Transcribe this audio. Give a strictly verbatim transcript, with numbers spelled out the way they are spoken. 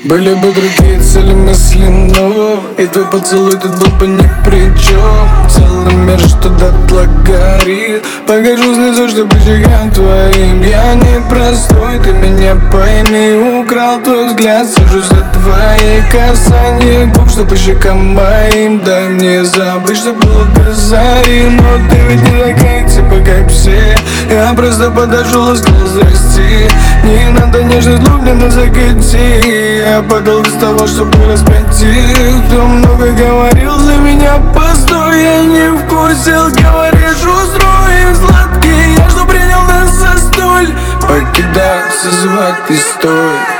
Были бы другие цели мысли, но и твой поцелуй тут был бы ни при чем. Целый мир, что дотла горит. Покажу снизу, что по щекам твоим. Я не простой, ты меня пойми. Украл твой взгляд, сажусь за твои касания губ, что по щекам моим. Дай мне забыть, что было до зари. Но ты ведь не такая, типа как все. Я просто подошел, ласкал, здрасти. Не надо нежность, любви на закате. Я падал без того, чтобы распятить. Кто много говорил за меня, постой. Я не в курсе, говоришь, устроим сладкий. Я что принял нас за столь. Покидаться, звать, ты стой.